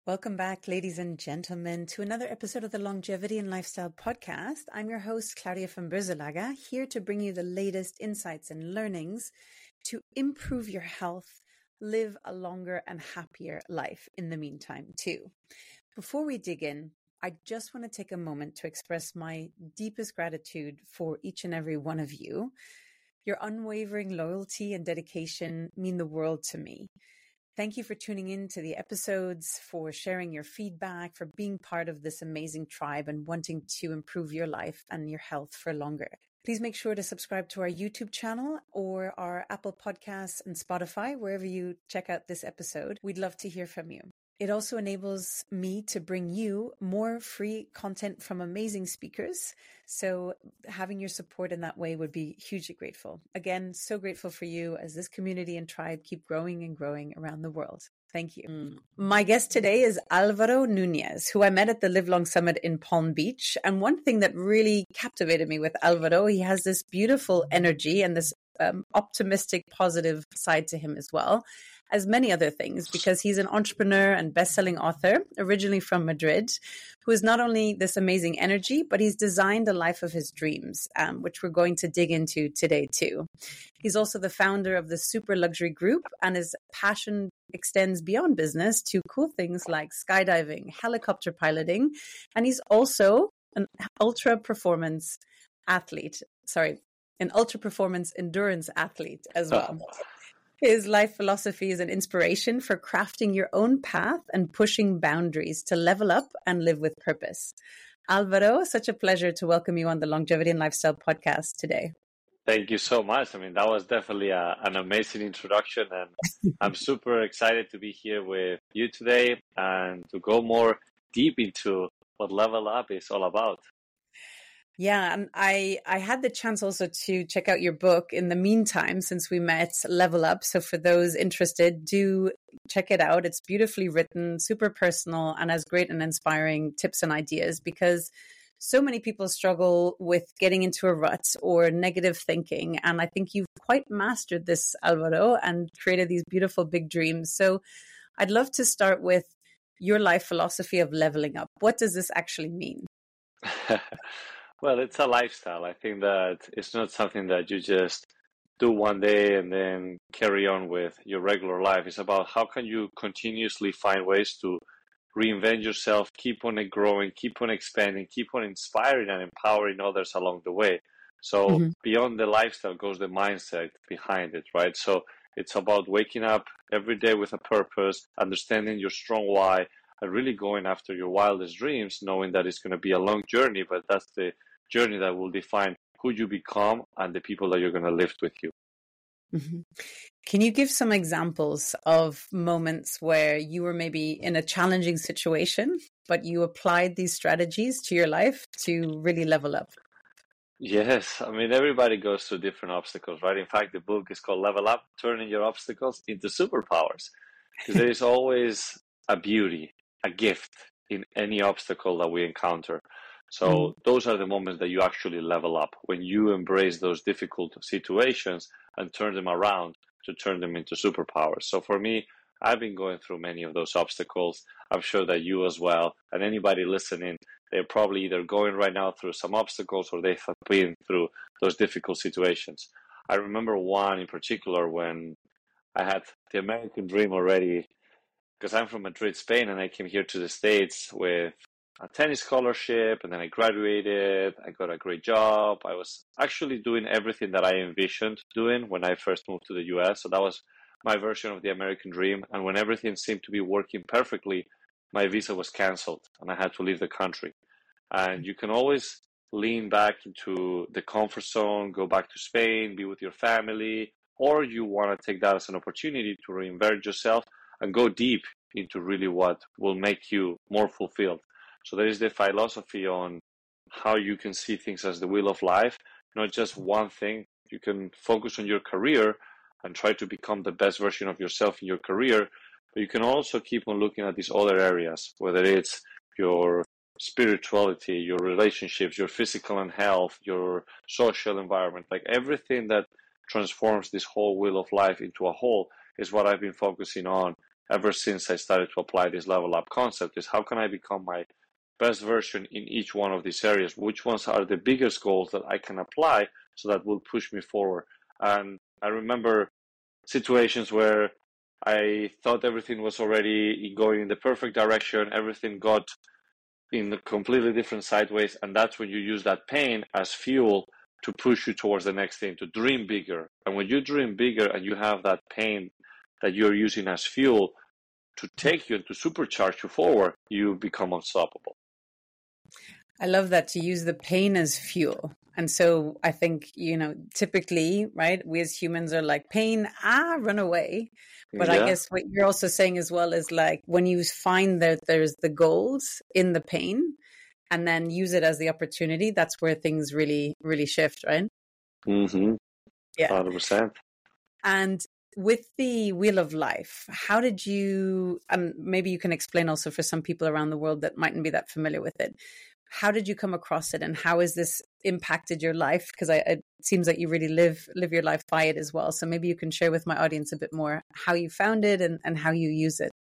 Welcome back, ladies and gentlemen, to another episode of the Longevity and Lifestyle Podcast. I'm your host, Claudia van Berzelaga, here to bring you the latest insights and learnings to improve your health, live a longer and happier life in the meantime, too. Before we dig in, I just want to take a moment to express my deepest gratitude for each and every one of you. Your unwavering loyalty and dedication mean the world to me. Thank you for tuning in to the episodes, for sharing your feedback, for being part of this amazing tribe and wanting to improve your life and your health for longer. Please make sure to subscribe to our YouTube channel or our Apple Podcasts and Spotify, wherever you check out this episode. We'd love to hear from you. It also enables me to bring you more free content from amazing speakers. So having your support in that way would be hugely grateful. Again, so grateful for you as this community and tribe keep growing and growing around the world. Thank you. My guest today is Alvaro Nunez, who I met at the Live Long Summit in Palm Beach. And one thing that really captivated me with Alvaro, he has this beautiful energy and this optimistic, positive side to him as well, as many other things, because he's an entrepreneur and best-selling author, originally from Madrid, who is not only this amazing energy, but he's designed a life of his dreams, which we're going to dig into today too. He's also the founder of the Super Luxury Group, and his passion extends beyond business to cool things like skydiving, helicopter piloting, and he's also an ultra-performance endurance athlete as well. His life philosophy is an inspiration for crafting your own path and pushing boundaries to level up and live with purpose. Alvaro, such a pleasure to welcome you on the Longevity and Lifestyle Podcast today. Thank you so much. I mean, that was definitely an amazing introduction, and I'm super excited to be here with you today and to go more deep into what Level Up is all about. Yeah, and I had the chance also to check out your book in the meantime since we met, Level Up. So for those interested, do check it out. It's beautifully written, super personal, and has great and inspiring tips and ideas, because so many people struggle with getting into a rut or negative thinking. And I think you've quite mastered this, Alvaro, and created these beautiful big dreams. So I'd love to start with your life philosophy of leveling up. What does this actually mean? Well, it's a lifestyle. I think that it's not something that you just do one day and then carry on with your regular life. It's about how can you continuously find ways to reinvent yourself, keep on it growing, keep on expanding, keep on inspiring and empowering others along the way. So beyond the lifestyle goes the mindset behind it, right? So it's about waking up every day with a purpose, understanding your strong why, and really going after your wildest dreams, knowing that it's going to be a long journey, but that's the journey that will define who you become and the people that you're going to live with you. Mm-hmm. Can you give some examples of moments where you were maybe in a challenging situation, but you applied these strategies to your life to really level up? Yes, I mean, everybody goes through different obstacles, right? In fact, the book is called Level Up, Turning Your Obstacles into Superpowers. Because there is always a beauty, a gift in any obstacle that we encounter. So those are the moments that you actually level up, when you embrace those difficult situations and turn them around to turn them into superpowers. So for me, I've been going through many of those obstacles. I'm sure that you as well, and anybody listening, they're probably either going right now through some obstacles or they've been through those difficult situations. I remember one in particular when I had the American dream already, because I'm from Madrid, Spain, and I came here to the States with a tennis scholarship, and then I graduated, I got a great job. I was actually doing everything that I envisioned doing when I first moved to the US. So that was my version of the American dream. And when everything seemed to be working perfectly, my visa was canceled and I had to leave the country. And you can always lean back into the comfort zone, go back to Spain, be with your family, or you want to take that as an opportunity to reinvent yourself and go deep into really what will make you more fulfilled. So there is the philosophy on how you can see things as the wheel of life, not just one thing. You can focus on your career and try to become the best version of yourself in your career, but you can also keep on looking at these other areas, whether it's your spirituality, your relationships, your physical and health, your social environment, like everything that transforms this whole wheel of life into a whole is what I've been focusing on ever since I started to apply this level up concept is how can I become my best version in each one of these areas? Which ones are the biggest goals that I can apply so that will push me forward? And I remember situations where I thought everything was already going in the perfect direction, everything got in a completely different sideways, and that's when you use that pain as fuel to push you towards the next thing, to dream bigger. And when you dream bigger and you have that pain that you're using as fuel to take you and to supercharge you forward, you become unstoppable. I love that, to use the pain as fuel. And so I think, typically, right, we as humans are like, pain, run away. But I guess what you're also saying as well is like, when you find that there's the gold in the pain and then use it as the opportunity, that's where things really, really shift, right? Mm-hmm. Yeah. 100%. And with the Wheel of Life, how did you, maybe you can explain also for some people around the world that mightn't be that familiar with it, how did you come across it and how has this impacted your life? Because it seems like you really live your life by it as well. So maybe you can share with my audience a bit more how you found it and how you use it.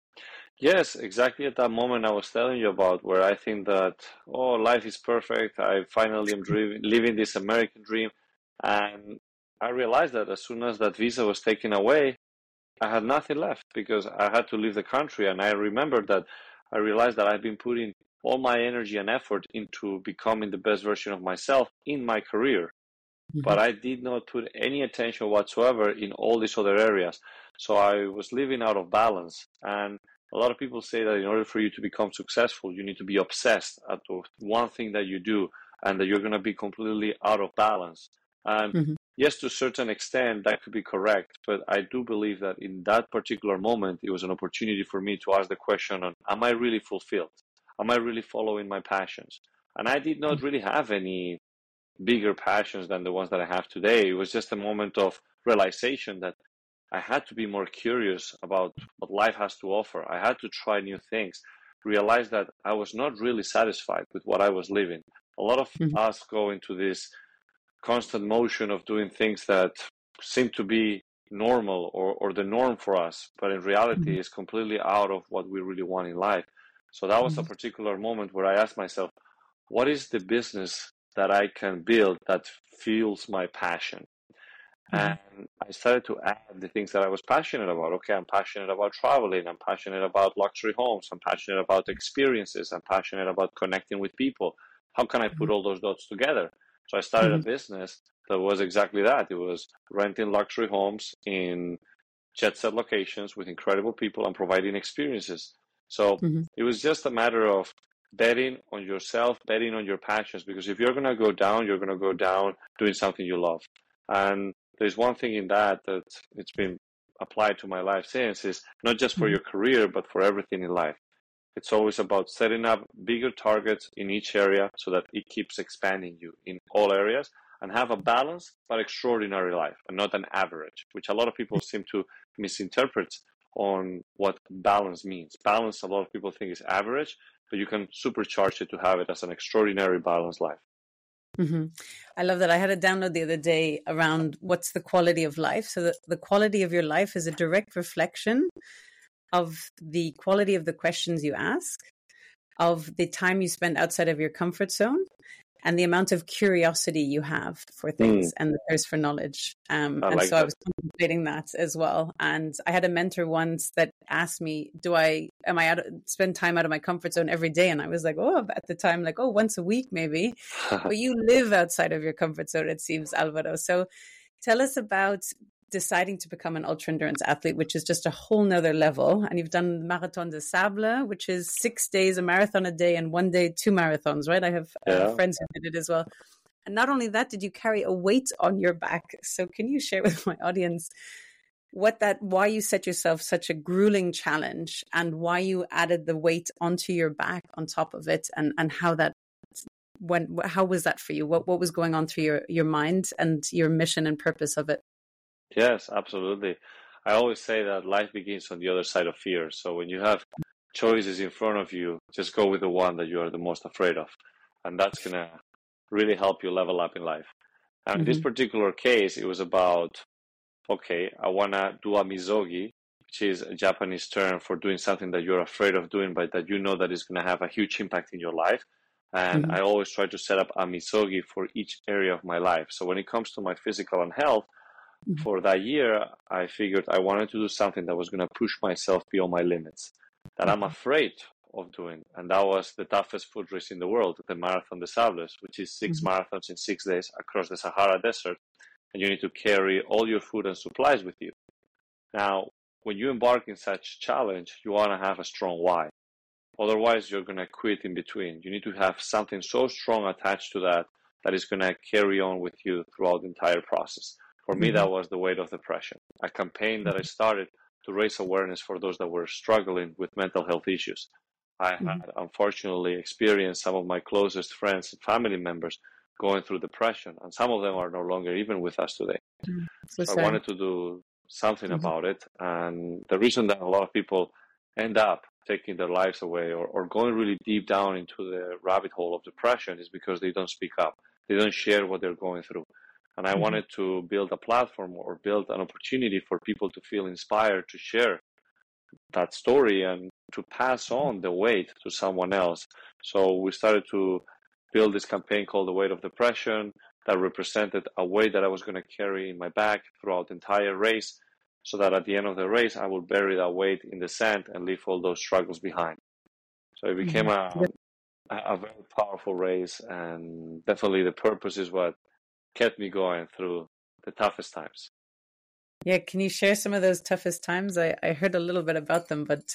Yes, exactly at that moment I was telling you about, where I think that, life is perfect. I finally am living this American dream. And I realized that as soon as that visa was taken away, I had nothing left because I had to leave the country. And I remembered that I realized that I've been putting all my energy and effort into becoming the best version of myself in my career. Mm-hmm. But I did not put any attention whatsoever in all these other areas. So I was living out of balance. And a lot of people say that in order for you to become successful, you need to be obsessed at one thing that you do and that you're going to be completely out of balance. And yes, to a certain extent, that could be correct. But I do believe that in that particular moment, it was an opportunity for me to ask the question on, am I really fulfilled? Am I really following my passions? And I did not really have any bigger passions than the ones that I have today. It was just a moment of realization that I had to be more curious about what life has to offer. I had to try new things, realize that I was not really satisfied with what I was living. A lot of us go into this constant motion of doing things that seem to be normal or the norm for us, but in reality is completely out of what we really want in life. So that was a particular moment where I asked myself, what is the business that I can build that fuels my passion? And I started to add the things that I was passionate about. Okay, I'm passionate about traveling. I'm passionate about luxury homes. I'm passionate about experiences. I'm passionate about connecting with people. How can I put all those dots together? So I started a business that was exactly that. It was renting luxury homes in jet set locations with incredible people and providing experiences. So it was just a matter of betting on yourself, betting on your passions, because if you're going to go down, you're going to go down doing something you love. And there's one thing in that it's been applied to my life since, is not just for your career, but for everything in life. It's always about setting up bigger targets in each area so that it keeps expanding you in all areas, and have a balanced but extraordinary life and not an average, which a lot of people seem to misinterpret on what balance means. Balance, a lot of people think is average, but you can supercharge it to have it as an extraordinary balanced life. I love that. I had a download the other day around what's the quality of life. So the quality of your life is a direct reflection of the quality of the questions you ask, of the time you spend outside of your comfort zone, and the amount of curiosity you have for things and the thirst for knowledge. I was contemplating that as well. And I had a mentor once that asked me, spend time out of my comfort zone every day? And I was like, at the time, once a week, maybe. But you live outside of your comfort zone, it seems, Alvaro. So tell us about deciding to become an ultra endurance athlete, which is just a whole nother level. And you've done Marathon des Sables, which is 6 days, a marathon a day, and 1 day, 2 marathons, right? I have friends who did it as well. And not only that, did you carry a weight on your back? So can you share with my audience why you set yourself such a grueling challenge and why you added the weight onto your back on top of it, and how was that for you? What was going on through your mind and your mission and purpose of it? Yes, absolutely. I always say that life begins on the other side of fear. So when you have choices in front of you, just go with the one that you are the most afraid of. And that's going to really help you level up in life. And in this particular case, it was about, okay, I want to do a mizogi which is a Japanese term for doing something that you're afraid of doing, but that you know that is going to have a huge impact in your life. And I always try to set up a misogi for each area of my life. So when it comes to my physical and health, for that year, I figured I wanted to do something that was going to push myself beyond my limits, that I'm afraid of doing. And that was the toughest foot race in the world, the Marathon des Sables, which is 6 marathons in 6 days across the Sahara Desert. And you need to carry all your food and supplies with you. Now, when you embark in such challenge, you want to have a strong why. Otherwise, you're going to quit in between. You need to have something so strong attached to that that is going to carry on with you throughout the entire process. For me, that was the Weight of Depression, a campaign that I started to raise awareness for those that were struggling with mental health issues. I had unfortunately experienced some of my closest friends and family members going through depression, and some of them are no longer even with us today. So I wanted to do something about it. And the reason that a lot of people end up taking their lives away or going really deep down into the rabbit hole of depression is because they don't speak up. They don't share what they're going through. And I wanted to build a platform or build an opportunity for people to feel inspired to share that story and to pass on the weight to someone else. So we started to build this campaign called The Weight of Depression that represented a weight that I was going to carry in my back throughout the entire race, so that at the end of the race, I would bury that weight in the sand and leave all those struggles behind. So it became a very powerful race, and definitely the purpose is what kept me going through the toughest times. Yeah, can you share some of those toughest times? I heard a little bit about them, but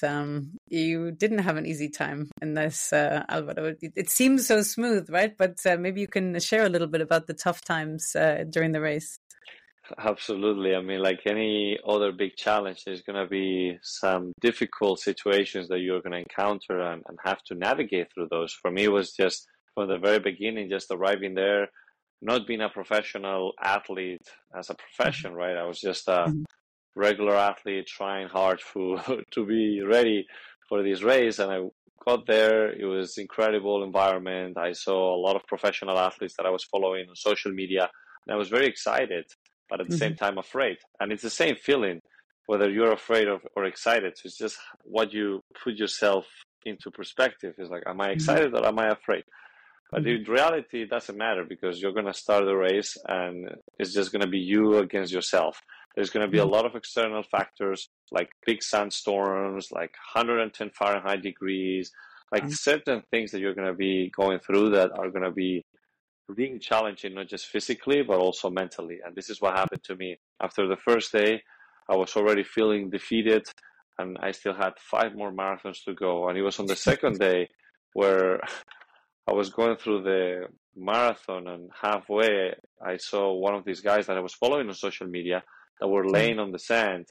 you didn't have an easy time in this, Alvaro. It seems so smooth, right? But maybe you can share a little bit about the tough times during the race. Absolutely. I mean, like any other big challenge, there's going to be some difficult situations that you're going to encounter and have to navigate through those. For me, it was just from the very beginning, just arriving there, not being a professional athlete as a profession, right? I was just a regular athlete trying hard to be ready for this race. And I got there. It was incredible environment. I saw a lot of professional athletes that I was following on social media, and I was very excited, but at the same time afraid. And it's the same feeling, whether you're afraid of or excited. So it's just what you put yourself into perspective. It's like, am I excited or am I afraid? But in reality, it doesn't matter, because you're going to start the race and it's just going to be you against yourself. There's going to be a lot of external factors like big sandstorms, like 110 Fahrenheit degrees, like certain things that you're going to be going through that are going to be really challenging, not just physically, but also mentally. And this is what happened to me. After the first day, I was already feeling defeated, and I still had 5 more marathons to go. And it was on the second day where I was going through the marathon, and halfway I saw one of these guys that I was following on social media that were laying on the sand,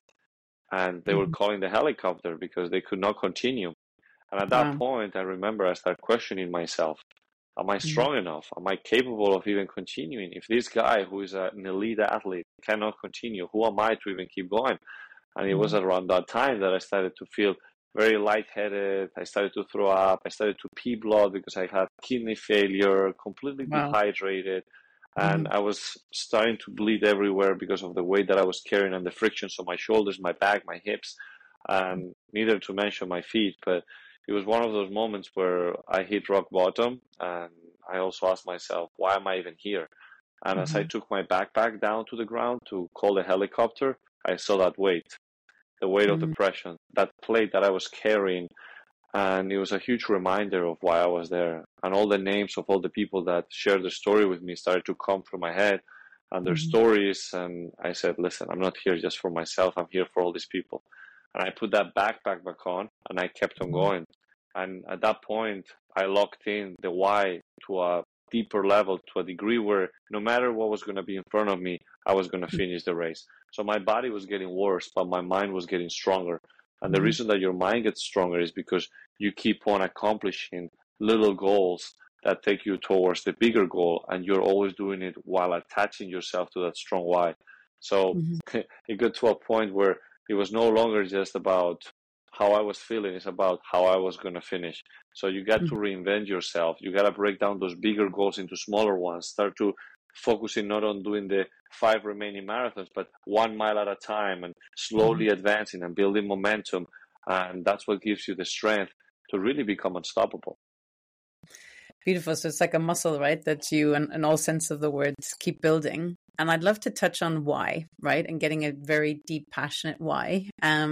and they were calling the helicopter because they could not continue. And at that point, I remember I started questioning myself. Am I strong enough? Am I capable of even continuing? If this guy who is an elite athlete cannot continue, who am I to even keep going? And it was around that time that I started to feel very lightheaded. I started to throw up. I started to pee blood because I had kidney failure, completely dehydrated. And I was starting to bleed everywhere because of the weight that I was carrying and the frictions on my shoulders, my back, my hips, and neither to mention my feet. But it was one of those moments where I hit rock bottom, and I also asked myself, why am I even here? And as I took my backpack down to the ground to call the helicopter, I saw that weight, the weight of depression, that plate that I was carrying. And it was a huge reminder of why I was there. And all the names of all the people that shared their story with me started to come through my head, and their stories. And I said, listen, I'm not here just for myself. I'm here for all these people. And I put that backpack back on, and I kept on going. And at that point, I locked in the why to a deeper level, to a degree where no matter what was going to be in front of me, I was going to finish the race. So my body was getting worse, but my mind was getting stronger. And the reason that your mind gets stronger is because you keep on accomplishing little goals that take you towards the bigger goal, and you're always doing it while attaching yourself to that strong why. So it got to a point where it was no longer just about how I was feeling, it's about how I was going to finish. So you got to reinvent yourself. You got to break down those bigger goals into smaller ones. Start to focusing not on doing the 5 remaining marathons, but 1 mile at a time and slowly advancing and building momentum. And that's what gives you the strength to really become unstoppable. Beautiful. So it's like a muscle, right? That you, in all sense of the words, keep building. And I'd love to touch on why, right? And getting a very deep, passionate why.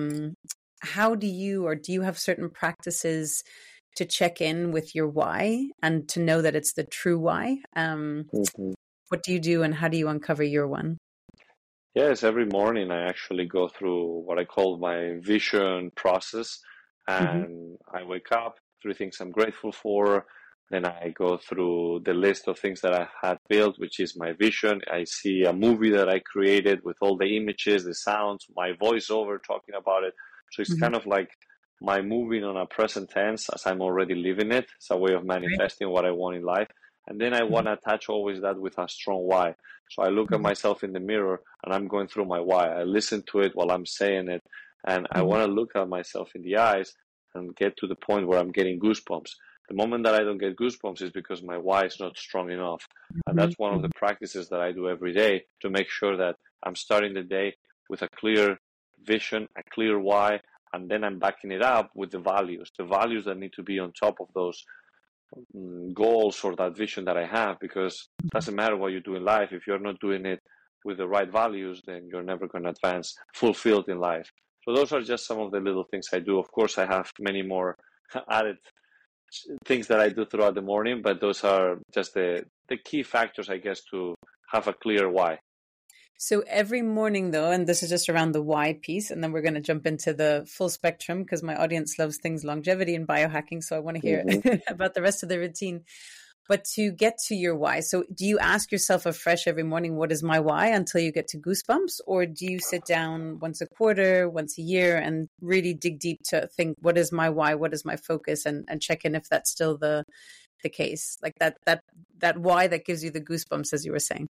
How do you have certain practices to check in with your why and to know that it's the true why? What do you do and how do you uncover your one? Yes, every morning I actually go through what I call my vision process. And I wake up, 3 things I'm grateful for. Then I go through the list of things that I had built, which is my vision. I see a movie that I created with all the images, the sounds, my voiceover talking about it. So it's kind of like my moving on a present tense as I'm already living it. It's a way of manifesting what I want in life. And then I want to attach always that with a strong why. So I look at myself in the mirror and I'm going through my why. I listen to it while I'm saying it. And I want to look at myself in the eyes and get to the point where I'm getting goosebumps. The moment that I don't get goosebumps is because my why is not strong enough. And that's one of the practices that I do every day to make sure that I'm starting the day with a clear vision, a clear why, and then I'm backing it up with the values that need to be on top of those goals or that vision that I have, because it doesn't matter what you do in life. If you're not doing it with the right values, then you're never going to advance fulfilled in life. So those are just some of the little things I do. Of course, I have many more added things that I do throughout the morning, but those are just the key factors, I guess, to have a clear why. So every morning, though, and this is just around the why piece, and then we're going to jump into the full spectrum because my audience loves things longevity and biohacking, so I want to hear about the rest of the routine. But to get to your why, so do you ask yourself afresh every morning, what is my why, until you get to goosebumps? Or do you sit down once a quarter, once a year, and really dig deep to think, what is my why, what is my focus, and check in if that's still the case? Like that why that gives you the goosebumps, as you were saying.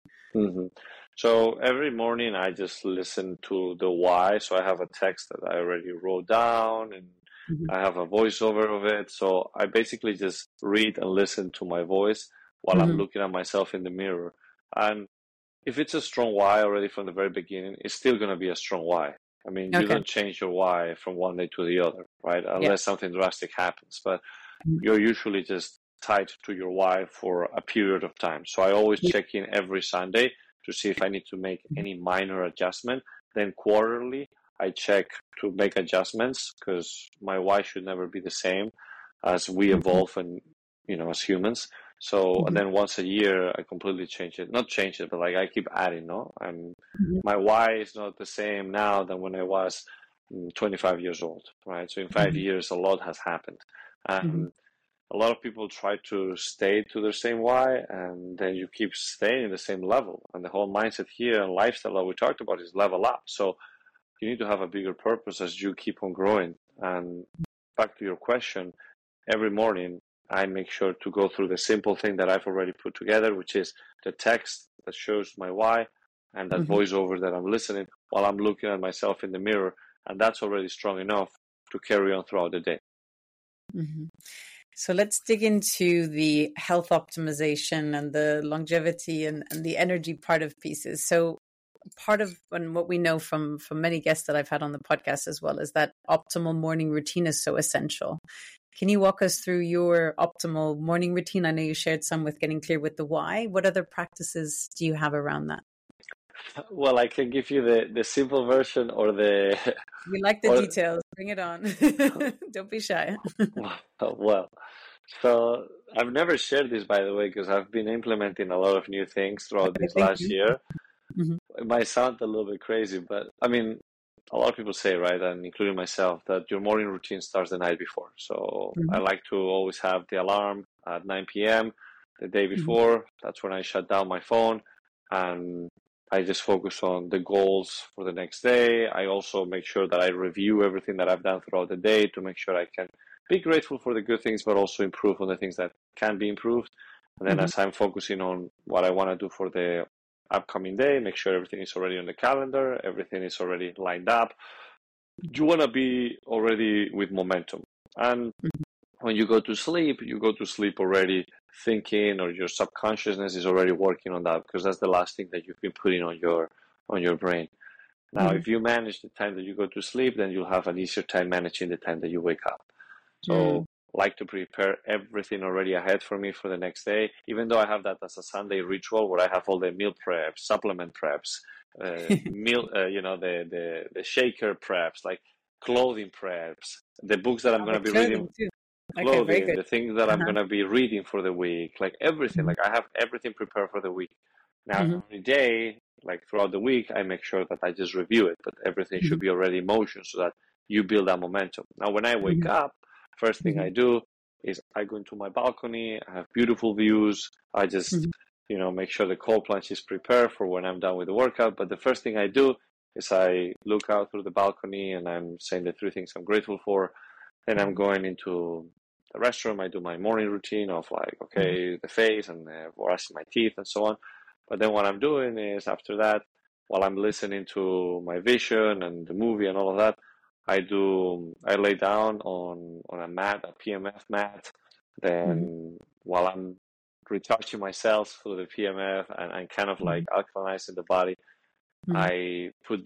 So every morning I just listen to the why. So I have a text that I already wrote down and I have a voiceover of it. So I basically just read and listen to my voice while I'm looking at myself in the mirror. And if it's a strong why already from the very beginning, it's still going to be a strong why. I mean, you don't change your why from one day to the other, right? Unless something drastic happens. But you're usually just tied to your why for a period of time. So I always check in every Sunday to see if I need to make any minor adjustment. Then quarterly, I check to make adjustments because my why should never be the same as we evolve and, as humans. So and then once a year, I completely change it. Not change it, but like I keep adding, no? And my why is not the same now than when I was 25 years old, right? So in 5 years, a lot has happened. A lot of people try to stay to their same why, and then you keep staying in the same level. And the whole mindset here and lifestyle that we talked about is level up. So you need to have a bigger purpose as you keep on growing. And back to your question, every morning I make sure to go through the simple thing that I've already put together, which is the text that shows my why and that voiceover that I'm listening while I'm looking at myself in the mirror. And that's already strong enough to carry on throughout the day. So let's dig into the health optimization and the longevity and the energy part of pieces. So part of what we know from many guests that I've had on the podcast as well is that optimal morning routine is so essential. Can you walk us through your optimal morning routine? I know you shared some with getting clear with the why. What other practices do you have around that? Well, I can give you the simple version or the... We like the details. Bring it on. Don't be shy. Well, so I've never shared this, by the way, because I've been implementing a lot of new things throughout this last year. It might sound a little bit crazy, but I mean, a lot of people say, right, and including myself, that your morning routine starts the night before. So I like to always have the alarm at 9 p.m. the day before. That's when I shut down my phone and I just focus on the goals for the next day. I also make sure that I review everything that I've done throughout the day to make sure I can be grateful for the good things, but also improve on the things that can be improved. And then as I'm focusing on what I want to do for the upcoming day, make sure everything is already on the calendar, everything is already lined up. You want to be already with momentum. And when you go to sleep already thinking, or your subconsciousness is already working on that, because that's the last thing that you've been putting on your brain. Now, Mm-hmm. if you manage the time that you go to sleep, then you'll have an easier time managing the time that you wake up. So like to prepare everything already ahead for me for the next day, even though I have that as a Sunday ritual where I have all the meal preps, supplement preps, meal, the shaker preps, like clothing preps, the books that I'm Oh, going the to be reading, clothing too. Okay, very clothing, good. the things that I'm Uh-huh. going to be reading for the week, like everything. Mm-hmm. Like I have everything prepared for the week. Now, Mm-hmm. every day, like throughout the week, I make sure that I just review it, but everything should be already in motion so that you build that momentum. Now, when I wake Mm-hmm. up, first thing Mm-hmm. I do is I go into my balcony. I have beautiful views. I just, make sure the cold plunge is prepared for when I'm done with the workout. But the first thing I do is I look out through the balcony and I'm saying the 3 things I'm grateful for. Then I'm going into the restroom. I do my morning routine of like, okay, the face and brushing my teeth and so on. But then what I'm doing is after that, while I'm listening to my vision and the movie and all of that, I lay down on a mat, a PMF mat. Then while I'm recharging myself through the PMF and kind of like alkalizing the body, I put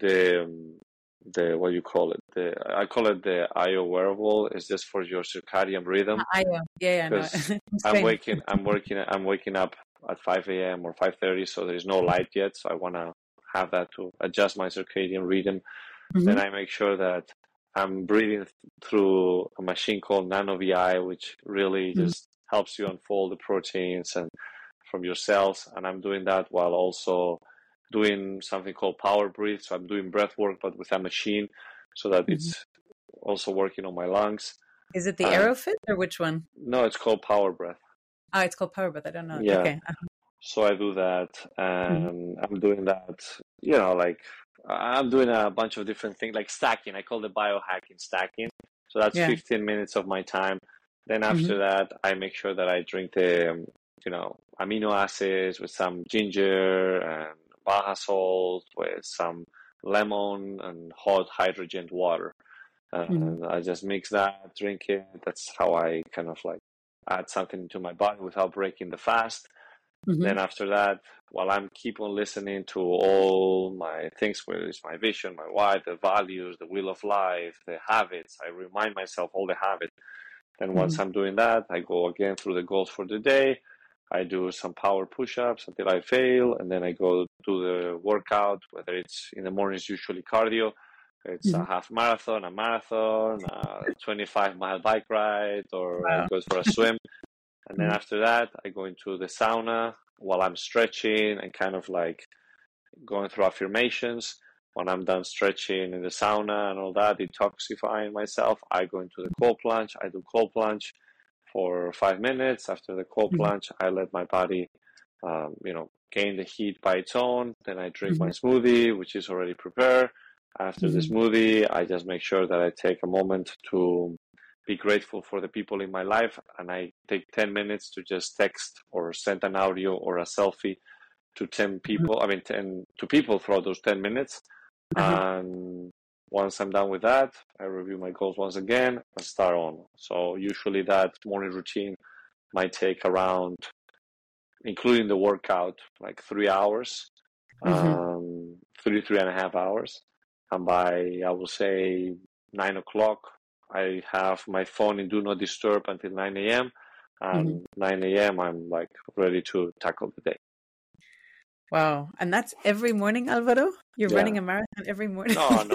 the what do you call it? I call it the IO wearable. It's just for your circadian rhythm, I yeah, no. because Same. I'm waking up at 5 a.m. or 5:30, so there is no light yet. So I want to have that to adjust my circadian rhythm. Then I make sure that I'm breathing through a machine called NanoVI, which really just helps you unfold the proteins and from your cells. And I'm doing that while also doing something called power breathe. So I'm doing breath work, but with a machine, so that it's also working on my lungs. Is it the And Aerofit or which one? no, it's called power breath. Oh, it's called Power Breath. I don't know. Yeah. Okay. So I do that, and I'm doing that, like I'm doing a bunch of different things, like stacking. I call it biohacking stacking. So that's Yeah. 15 minutes of my time. Then after that, I make sure that I drink the, amino acids with some ginger and Baja salt with some lemon and hot hydrogen water. And I just mix that, drink it. That's how I kind of like add something to my body without breaking the fast. Then after that, while I'm keep on listening to all my things, whether it's my vision, my why, the values, the will of life, the habits, I remind myself all the habits. Then once I'm doing that, I go again through the goals for the day. I do some power push-ups until I fail, and then I go do the workout, whether it's in the mornings, usually cardio. It's a half marathon, a marathon, a 25-mile bike ride, or I Wow. go for a swim. And then after that, I go into the sauna while I'm stretching and kind of like going through affirmations. When I'm done stretching in the sauna and all that, detoxifying myself, I go into the cold plunge. I do cold plunge for 5 minutes. After the cold plunge, I let my body, gain the heat by its own. Then I drink my smoothie, which is already prepared. After the smoothie, I just make sure that I take a moment to be grateful for the people in my life, and I take 10 minutes to just text or send an audio or a selfie to 10 people, 10 to people throughout those 10 minutes. And once I'm done with that, I review my goals once again and start on. So usually that morning routine might take around, including the workout, like 3 hours, 3.5 hours. And by, I will say, 9 o'clock, I have my phone in Do Not Disturb until 9 a.m. And 9 a.m., I'm like ready to tackle the day. Wow. And that's every morning, Alvaro? You're running a marathon every morning? No. I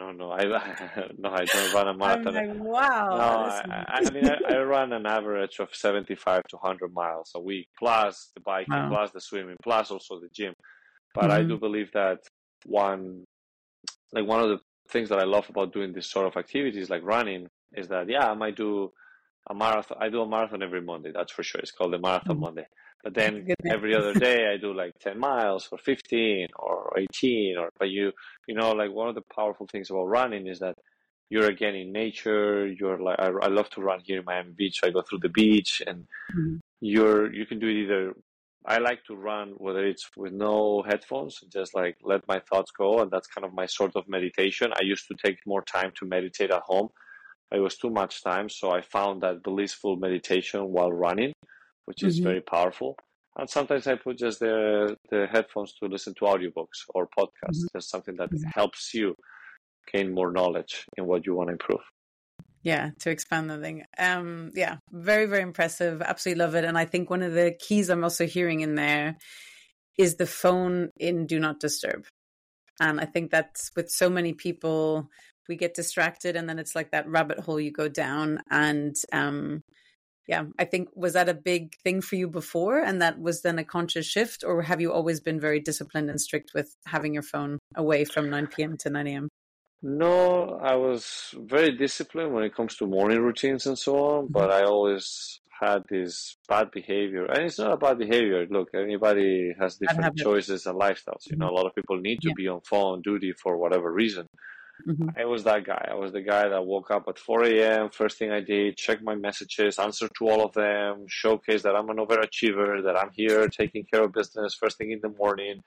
don't run a I'm marathon. like, wow. No, I run an average of 75 to 100 miles a week, plus the biking, Wow. plus the swimming, plus also the gym. But I do believe that one of the things that I love about doing this sort of activities like running is that, I might do a marathon. I do a marathon every Monday, that's for sure. It's called the Marathon Monday. But That's a then good name. every other day I do like 10 miles or 15 or 18 but like one of the powerful things about running is that you're again in nature. You're like, I love to run here in Miami Beach. I go through the beach and you can do it either. I like to run whether it's with no headphones, just like let my thoughts go, and that's kind of my sort of meditation. I used to take more time to meditate at home, It was too much time. So I found that blissful meditation while running, which is very powerful. And sometimes I put just the headphones to listen to audiobooks or podcasts. There's something that helps you gain more knowledge in what you want to improve. Yeah, to expand the thing. Yeah, very, very impressive. Absolutely love it. And I think one of the keys I'm also hearing in there is the phone in Do Not Disturb. And I think that's with so many people, we get distracted and then it's like that rabbit hole you go down. And yeah, I think, was that a big thing for you before? And that was then a conscious shift? Or have you always been very disciplined and strict with having your phone away from 9 p.m. to 9 a.m.? No, I was very disciplined when it comes to morning routines and so on, but I always had this bad behavior. And it's not a bad behavior. Look, everybody has different choices and lifestyles. You know, a lot of people need to be on phone duty for whatever reason. I was that guy. I was the guy that woke up at 4 a.m. First thing I did, check my messages, answer to all of them, showcase that I'm an overachiever, that I'm here taking care of business first thing in the morning.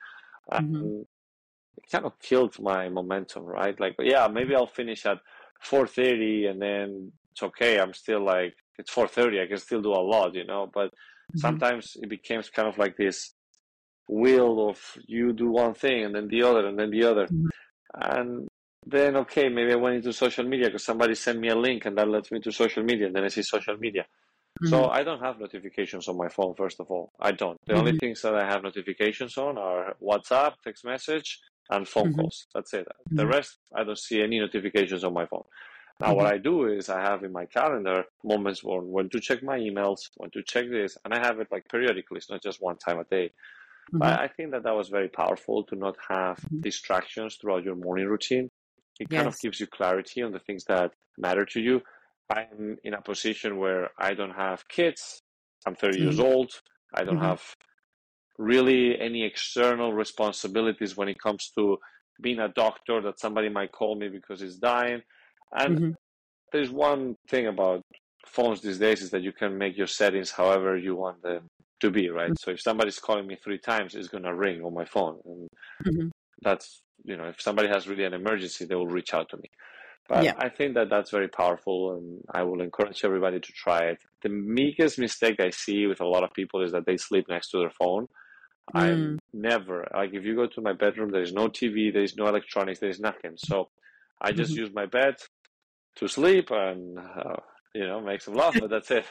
It kind of killed my momentum, right? Like, yeah, maybe I'll finish at 4:30 and then it's okay. I'm still like, it's 4:30. I can still do a lot, you know, but sometimes it becomes kind of like this wheel of you do one thing and then the other and then the other. And then, okay, maybe I went into social media because somebody sent me a link and that led me to social media and then I see social media. So I don't have notifications on my phone, first of all. I don't. The only things that I have notifications on are WhatsApp, text message, and phone calls. That's it. The rest, I don't see any notifications on my phone. Now, what I do is I have in my calendar moments when to check my emails, when to check this, and I have it like periodically. It's not just one time a day. But I think that was very powerful to not have distractions throughout your morning routine. It kind of gives you clarity on the things that matter to you. I'm in a position where I don't have kids. I'm 30 years old. I don't have really any external responsibilities when it comes to being a doctor that somebody might call me because he's dying. And there's one thing about phones these days is that you can make your settings however you want them to be, right? So if somebody's calling me 3 times, it's going to ring on my phone. And that's, you know, if somebody has really an emergency, they will reach out to me. But I think that that's very powerful and I will encourage everybody to try it. The biggest mistake I see with a lot of people is that they sleep next to their phone. I'm never, like if you go to my bedroom, there's no TV, there's no electronics, there's nothing. So I just use my bed to sleep and, you know, make some love, but that's it.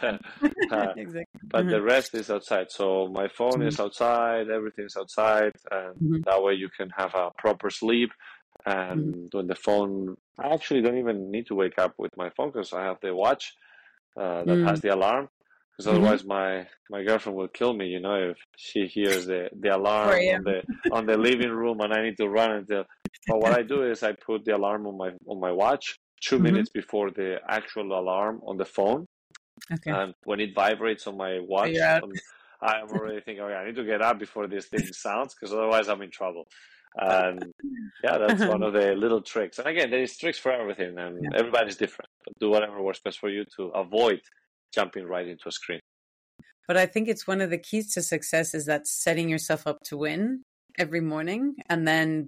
But the rest is outside. So my phone is outside, everything's outside, and that way you can have a proper sleep. And when the phone, I actually don't even need to wake up with my phone because I have the watch that has the alarm. Because otherwise, my girlfriend will kill me. You know, if she hears the alarm on the living room and I need to run until. But what I do is I put the alarm on my watch 2 minutes before the actual alarm on the phone. And when it vibrates on my watch, I'm already thinking, okay, I need to get up before this thing sounds because otherwise I'm in trouble. And yeah, that's one of the little tricks. And again, there is tricks for everything and everybody's different. But do whatever works best for you to avoid jumping right into a screen. But I think it's one of the keys to success is that setting yourself up to win every morning and then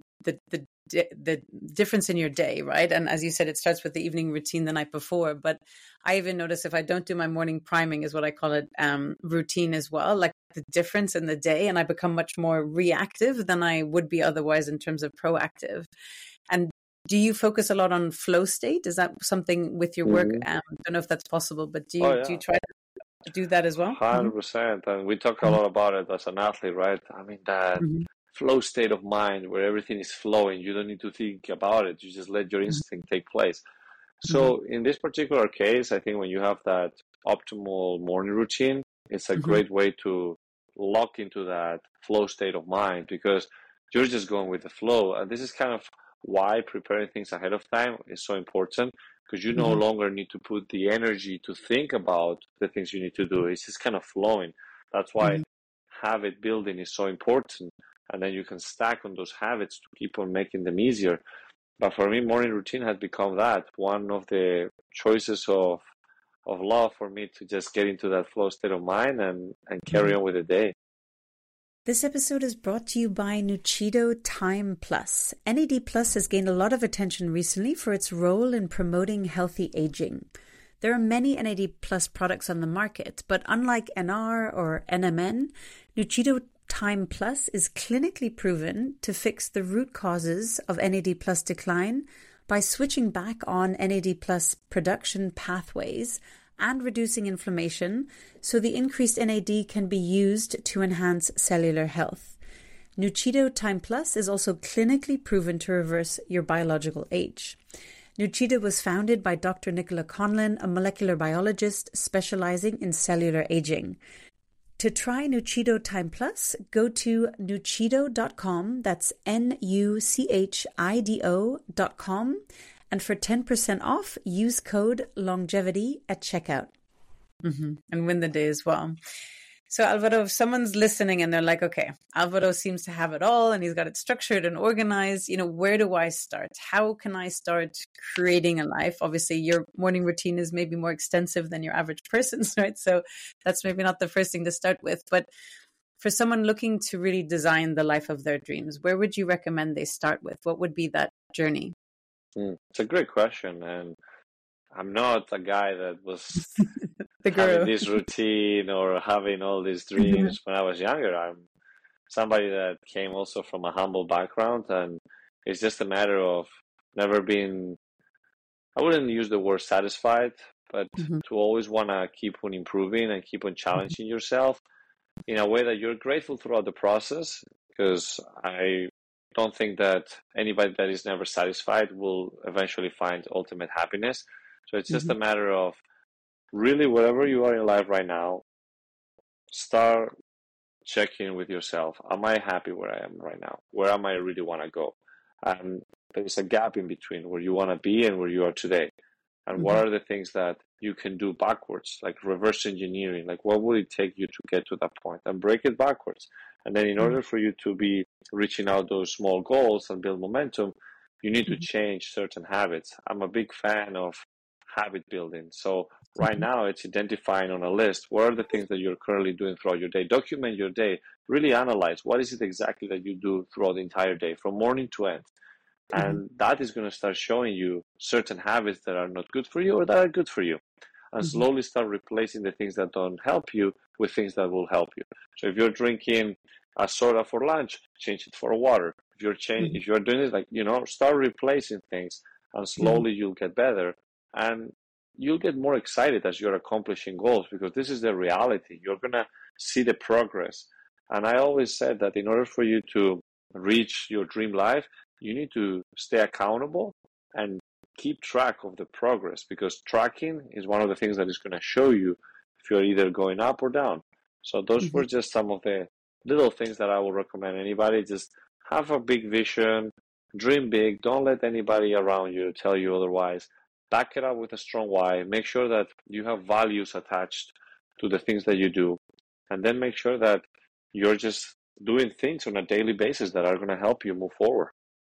the difference in your day, right? And as you said, it starts with the evening routine the night before. But I even notice if I don't do my morning priming, is what I call it, routine as well, like the difference in the day, and I become much more reactive than I would be otherwise in terms of proactive. And do you focus a lot on flow state? Is that something with your work? I don't know if that's possible, but do you try to do that as well? 100%. And we talk a lot about it as an athlete, right? I mean, that flow state of mind where everything is flowing. You don't need to think about it. You just let your instinct take place. So in this particular case, I think when you have that optimal morning routine, it's a great way to lock into that flow state of mind because you're just going with the flow. And this is kind of why preparing things ahead of time is so important because you no longer need to put the energy to think about the things you need to do. It's just kind of flowing. That's why habit building is so important. And then you can stack on those habits to keep on making them easier. But for me, morning routine has become that one of the choices of love for me to just get into that flow state of mind and carry on with the day. This episode is brought to you by Nuchido Time Plus. NAD Plus has gained a lot of attention recently for its role in promoting healthy aging. There are many NAD Plus products on the market, but unlike NR or NMN, Nuchido Time Plus is clinically proven to fix the root causes of NAD Plus decline by switching back on NAD Plus production pathways and reducing inflammation, so the increased NAD can be used to enhance cellular health. Nuchido Time Plus is also clinically proven to reverse your biological age. Nuchido was founded by Dr. Nicola Conlon, a molecular biologist specializing in cellular aging. To try Nuchido Time Plus, go to nuchido.com, that's NUCHIDO.com, and for 10% off, use code longevity at checkout. And win the day as well. So Alvaro, if someone's listening and they're like, okay, Alvaro seems to have it all and he's got it structured and organized, where do I start? How can I start creating a life? Obviously, your morning routine is maybe more extensive than your average person's, right? So that's maybe not the first thing to start with. But for someone looking to really design the life of their dreams, where would you recommend they start with? What would be that journey? It's a great question, and I'm not a guy that was the having this routine or having all these dreams when I was younger. I'm somebody that came also from a humble background, and it's just a matter of never being, I wouldn't use the word satisfied, but to always want to keep on improving and keep on challenging yourself in a way that you're grateful throughout the process, because I don't think that anybody that is never satisfied will eventually find ultimate happiness. So it's just a matter of really, wherever you are in life right now, start checking with yourself. Am I happy where I am right now? Where am I really want to go? And there's a gap in between where you want to be and where you are today. And what are the things that you can do backwards, like reverse engineering? Like, what would it take you to get to that point and break it backwards? And then in order for you to be reaching out those small goals and build momentum, you need to change certain habits. I'm a big fan of habit building. So right now it's identifying on a list, what are the things that you're currently doing throughout your day? Document your day. Really analyze what is it exactly that you do throughout the entire day, from morning to end. And that is going to start showing you certain habits that are not good for you or that are good for you. And slowly start replacing the things that don't help you with things that will help you. So if you're drinking a soda for lunch, change it for water. If you're doing it, like, start replacing things, and slowly you'll get better. And you'll get more excited as you're accomplishing goals, because this is the reality. You're going to see the progress. And I always said that in order for you to reach your dream life, you need to stay accountable and keep track of the progress, because tracking is one of the things that is going to show you if you're either going up or down. So those were just some of the little things that I will recommend anybody. Just have a big vision, dream big, don't let anybody around you tell you otherwise. Back it up with a strong why. Make sure that you have values attached to the things that you do, and then make sure that you're just doing things on a daily basis that are going to help you move forward.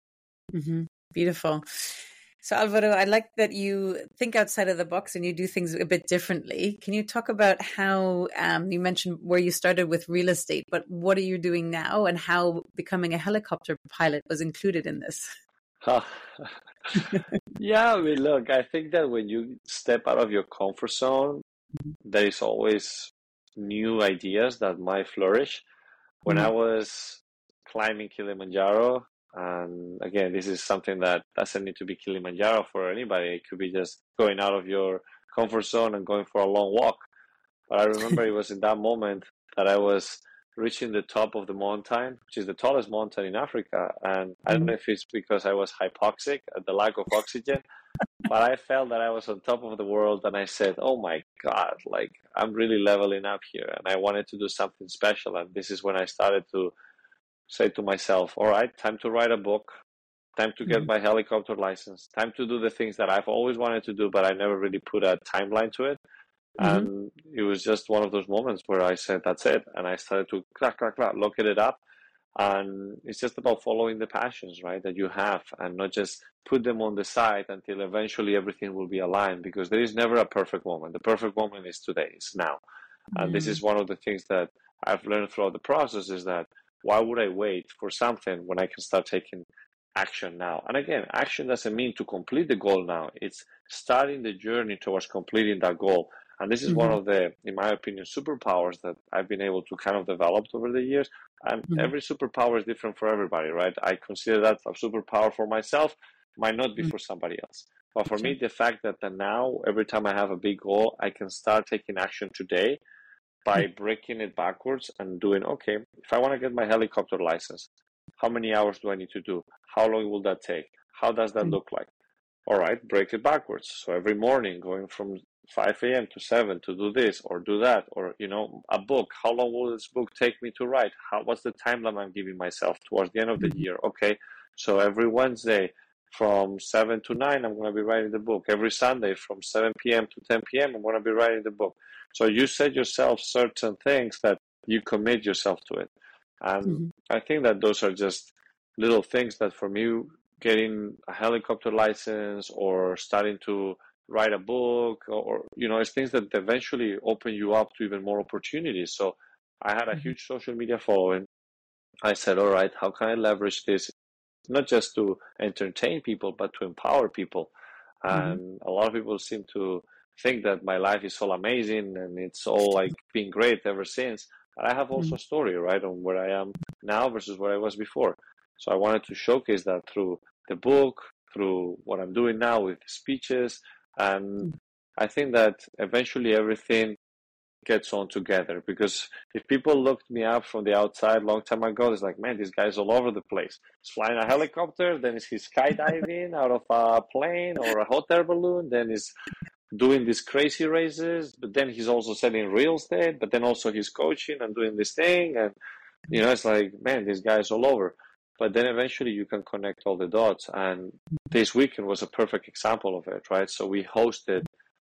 Beautiful. So Alvaro, I like that you think outside of the box and you do things a bit differently. Can you talk about how you mentioned where you started with real estate, but what are you doing now, and how becoming a helicopter pilot was included in this? Yeah, I mean, look, I think that when you step out of your comfort zone, there is always new ideas that might flourish. When I was climbing Kilimanjaro, and again, this is something that doesn't need to be Kilimanjaro for anybody. It could be just going out of your comfort zone and going for a long walk. But I remember it was in that moment that I was reaching the top of the mountain, which is the tallest mountain in Africa. And I don't know if it's because I was hypoxic at the lack of oxygen, but I felt that I was on top of the world. And I said, oh my God, like, I'm really leveling up here. And I wanted to do something special. And this is when I started to say to myself, all right, time to write a book, time to get my helicopter license, time to do the things that I've always wanted to do, but I never really put a timeline to it. And it was just one of those moments where I said, that's it. And I started to look it up. And it's just about following the passions, right, that you have, and not just put them on the side until eventually everything will be aligned, because there is never a perfect moment. The perfect moment is today, it's now. And this is one of the things that I've learned throughout the process is that why would I wait for something when I can start taking action now? And again, action doesn't mean to complete the goal now. It's starting the journey towards completing that goal. And this is one of the, in my opinion, superpowers that I've been able to kind of develop over the years. And every superpower is different for everybody, right? I consider that a superpower for myself, might not be for somebody else. But for me, the fact that now, every time I have a big goal, I can start taking action today by breaking it backwards and doing, okay, if I want to get my helicopter license, how many hours do I need to do? How long will that take? How does that look like? All right, break it backwards. So every morning going from 5 a.m. to 7 to do this or do that, or, a book. How long will this book take me to write? What's the timeline I'm giving myself towards the end of the year? Okay, so every Wednesday from 7 to 9, I'm going to be writing the book. Every Sunday from 7 p.m. to 10 p.m., I'm going to be writing the book. So you set yourself certain things that you commit yourself to it. And I think that those are just little things that for me, getting a helicopter license or starting to write a book or it's things that eventually open you up to even more opportunities. So I had a huge social media following. I said, all right, how can I leverage this? Not just to entertain people, but to empower people. And a lot of people seem to think that my life is all amazing and it's all like been great ever since. But I have also a story, right, on where I am now versus where I was before. So I wanted to showcase that through the book, through what I'm doing now with speeches. And I think that eventually everything gets on together, because if people looked me up from the outside a long time ago, it's like, man, this guy's all over the place. He's flying a helicopter, then he's skydiving out of a plane or a hot air balloon, then he's doing these crazy races, but then he's also selling real estate, but then also he's coaching and doing this thing. And, it's like, man, this guy's all over. But then eventually you can connect all the dots. And this weekend was a perfect example of it, right? So we hosted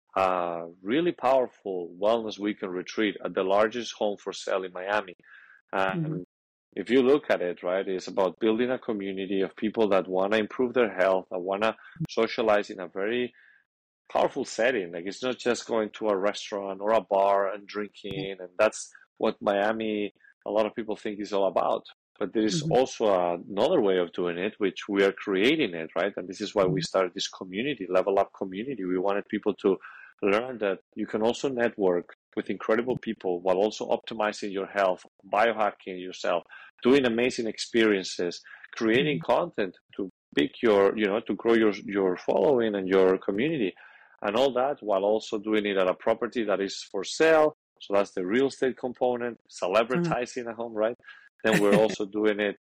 a really powerful wellness weekend retreat at the largest home for sale in Miami. And if you look at it, right, it's about building a community of people that want to improve their health, that want to socialize in a very powerful setting. Like, it's not just going to a restaurant or a bar and drinking. And that's what Miami, a lot of people think is all about. But there is also another way of doing it, which we are creating it, right? And this is why we started this community, Level Up community. We wanted people to learn that you can also network with incredible people while also optimizing your health, biohacking yourself, doing amazing experiences, creating content to pick to grow your following and your community, and all that while also doing it at a property that is for sale. So that's the real estate component, celebritizing at home, right? Then we're also doing it.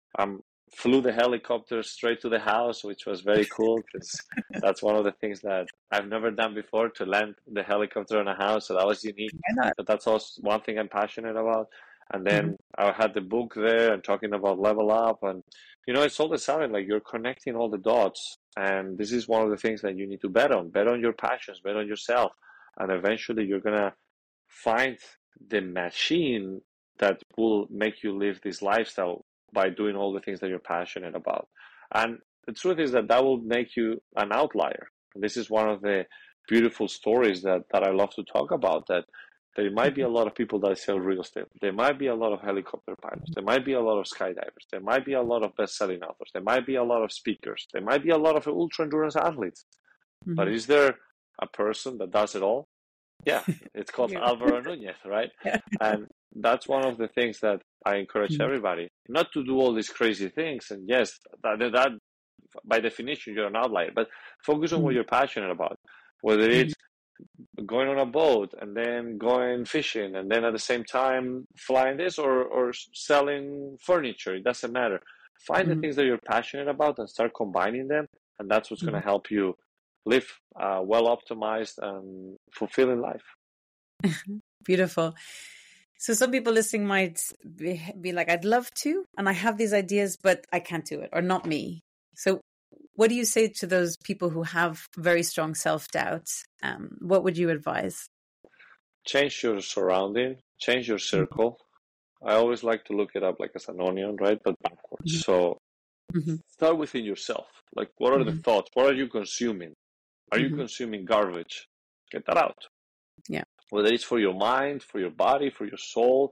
Flew the helicopter straight to the house, which was very cool because that's one of the things that I've never done before, to land the helicopter in a house. So that was unique. But that's also one thing I'm passionate about. And then I had the book there and talking about Level Up. And, it's all of a sudden like you're connecting all the dots. And this is one of the things that you need to bet on your passions, bet on yourself. And eventually you're going to find the machine that will make you live this lifestyle by doing all the things that you're passionate about. And the truth is that will make you an outlier. And this is one of the beautiful stories that I love to talk about, that there might be a lot of people that sell real estate. There might be a lot of helicopter pilots. There might be a lot of skydivers. There might be a lot of best-selling authors. There might be a lot of speakers. There might be a lot of ultra-endurance athletes. But is there a person that does it all? Yeah, it's called Alvaro Nunez, right? And that's one of the things that I encourage everybody, not to do all these crazy things. And yes, that by definition, you're an outlier, but focus on what you're passionate about, whether it's going on a boat and then going fishing and then at the same time flying this or selling furniture. It doesn't matter. Find the things that you're passionate about and start combining them. And that's what's going to help you live a well-optimized and fulfilling life. Beautiful. So some people listening might be like, I'd love to, and I have these ideas, but I can't do it, or not me. So what do you say to those people who have very strong self-doubt? What would you advise? Change your surrounding, change your circle. I always like to look it up like as an onion, right? But backwards. So start within yourself. Like, what are the thoughts? What are you consuming? Are you consuming garbage? Get that out. Yeah. Whether it's for your mind, for your body, for your soul,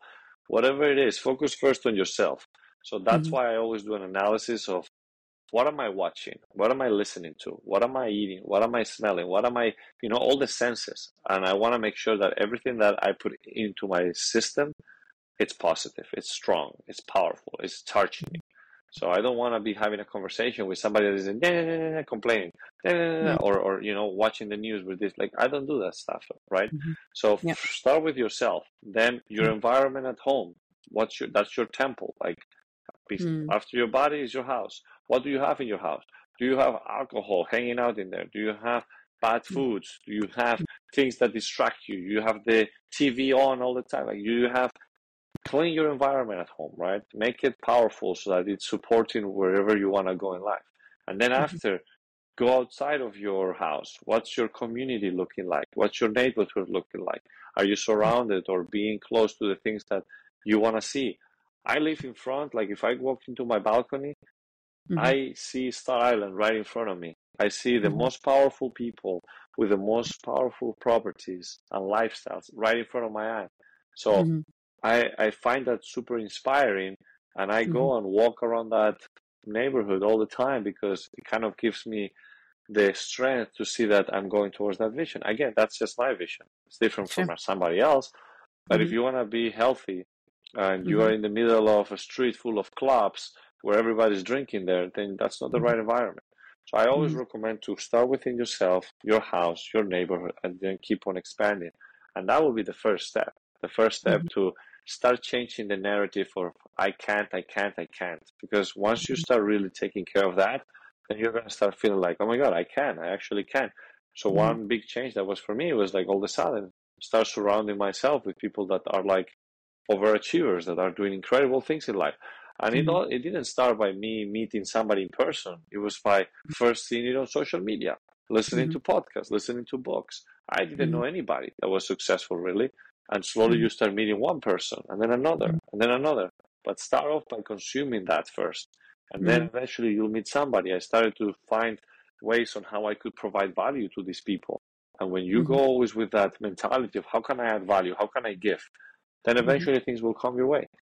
whatever it is, focus first on yourself. So that's why I always do an analysis of what am I watching? What am I listening to? What am I eating? What am I smelling? What am I, all the senses. And I want to make sure that everything that I put into my system, it's positive, it's strong, it's powerful, it's charging me. So I don't want to be having a conversation with somebody that is complaining, or watching the news with this. Like, I don't do that stuff, right? So start with yourself, then your environment at home. That's your temple. Like, after your body is your house. What do you have in your house? Do you have alcohol hanging out in there? Do you have bad foods? Do you have things that distract you? You have the TV on all the time. Like, you have clean your environment at home, right? Make it powerful so that it's supporting wherever you want to go in life. And then after, go outside of your house. What's your community looking like? What's your neighborhood looking like? Are you surrounded or being close to the things that you want to see? I live in front, like if I walk into my balcony, I see Star Island right in front of me. I see the most powerful people with the most powerful properties and lifestyles right in front of my eye. So I find that super inspiring, and I go and walk around that neighborhood all the time because it kind of gives me the strength to see that I'm going towards that vision. Again, that's just my vision. It's different from somebody else. But if you want to be healthy and you are in the middle of a street full of clubs where everybody's drinking there, then that's not the right environment. So I always recommend to start within yourself, your house, your neighborhood, and then keep on expanding. And that will be the first step. The first step to start changing the narrative of I can't. Because once you start really taking care of that, then you're going to start feeling like, oh my God, I actually can. So one big change that was for me was like all of a sudden start surrounding myself with people that are like overachievers, that are doing incredible things in life. And it didn't start by me meeting somebody in person. It was by first seeing it on social media, listening to podcasts, listening to books. I didn't know anybody that was successful really. And slowly you start meeting one person and then another and then another. But start off by consuming that first. And then eventually you'll meet somebody. I started to find ways on how I could provide value to these people. And when you go always with that mentality of how can I add value, how can I give, then eventually things will come your way.